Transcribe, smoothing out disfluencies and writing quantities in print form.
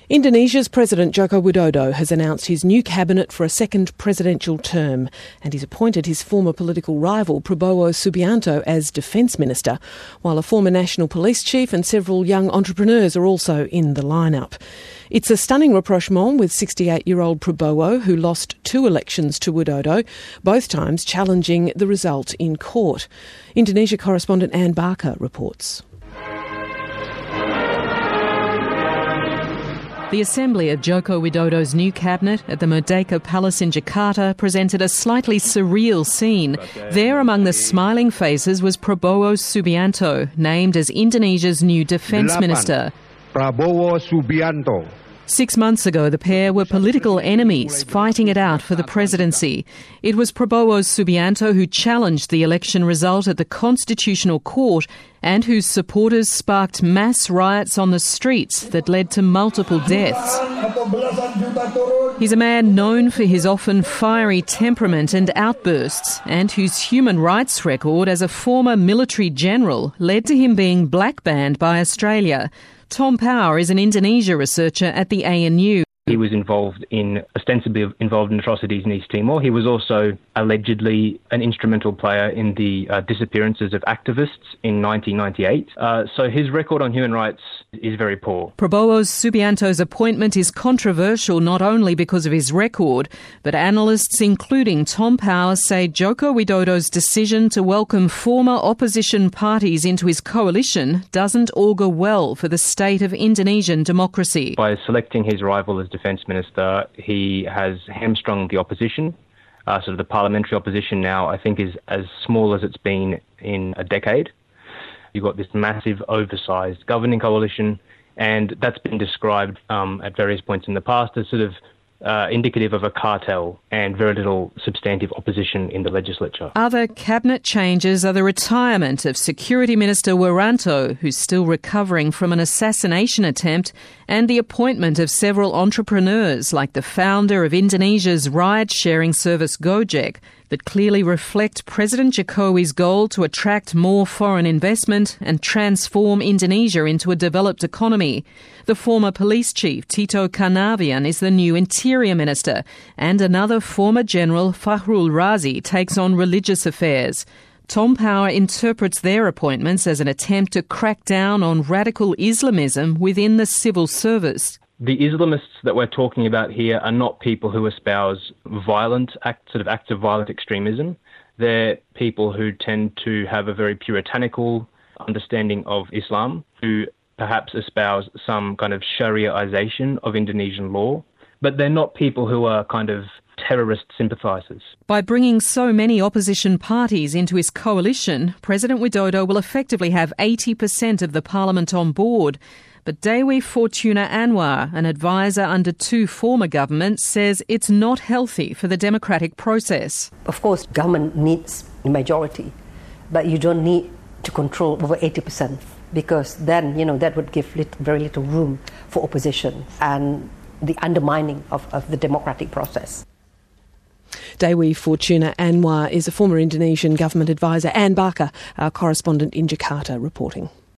Indonesia's President Joko Widodo has announced his new cabinet for a second presidential term, and he's appointed his former political rival Prabowo Subianto as Defence Minister, while a former National Police Chief and several young entrepreneurs are also in the lineup. It's a stunning rapprochement with 68-year-old Prabowo, who lost 2 elections to Widodo, both times challenging the result in court. Indonesia correspondent Anne Barker reports. The assembly of Joko Widodo's new cabinet at the Merdeka Palace in Jakarta presented a slightly surreal scene. There among the smiling faces was Prabowo Subianto, named as Indonesia's new defence minister. Prabowo Subianto. 6 months ago, the pair were political enemies, fighting it out for the presidency. It was Prabowo Subianto who challenged the election result at the Constitutional Court and whose supporters sparked mass riots on the streets that led to multiple deaths. He's a man known for his often fiery temperament and outbursts, and whose human rights record as a former military general led to him being blackbanned by Australia. Tom Power is an Indonesia researcher at the ANU. He was ostensibly involved in atrocities in East Timor. He was also allegedly an instrumental player in the disappearances of activists in 1998. So his record on human rights is very poor. Prabowo Subianto's appointment is controversial not only because of his record, but analysts, including Tom Power, say Joko Widodo's decision to welcome former opposition parties into his coalition doesn't augur well for the state of Indonesian democracy. By selecting his rival as Defence Minister, he has hamstrung the opposition. Sort of the parliamentary opposition now, I think, is as small as it's been in a decade. You've got this massive, oversized governing coalition, and that's been described at various points in the past as sort of indicative of a cartel and very little substantive opposition in the legislature. Other cabinet changes are the retirement of Security Minister Wiranto, who's still recovering from an assassination attempt, and the appointment of several entrepreneurs like the founder of Indonesia's ride-sharing service Gojek, that clearly reflect President Jokowi's goal to attract more foreign investment and transform Indonesia into a developed economy. The former police chief, Tito Karnavian, is the new interior minister, and another former general, Fahrul Razi, takes on religious affairs. Tom Power interprets their appointments as an attempt to crack down on radical Islamism within the civil service. The Islamists that we're talking about here are not people who espouse acts of violent extremism. They're people who tend to have a very puritanical understanding of Islam, who perhaps espouse some kind of Shariaization of Indonesian law. But they're not people who are kind of terrorist sympathisers. By bringing so many opposition parties into his coalition, President Widodo will effectively have 80% of the parliament on board. But Dewi Fortuna Anwar, an advisor under 2 former governments, says it's not healthy for the democratic process. Of course, government needs a majority, but you don't need to control over 80%, because then, that would give very little room for opposition and the undermining of the democratic process. Dewi Fortuna Anwar is a former Indonesian government advisor. Anne Barker, our correspondent in Jakarta, reporting.